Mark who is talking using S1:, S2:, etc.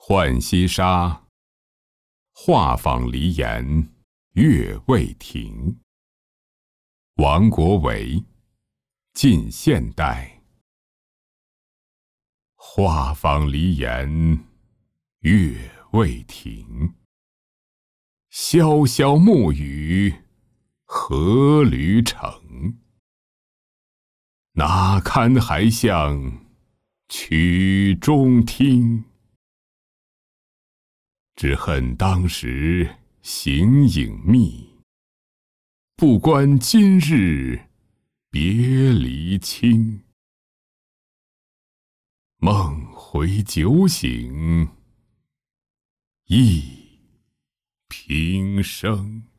S1: 浣溪沙，画舫梨岩，月未停。王国维，近现代。画舫梨岩，月未停。潇潇暮雨，何旅程？哪堪还向曲中听？只恨当时形影密，不关今日别离轻。梦回酒醒，忆平生。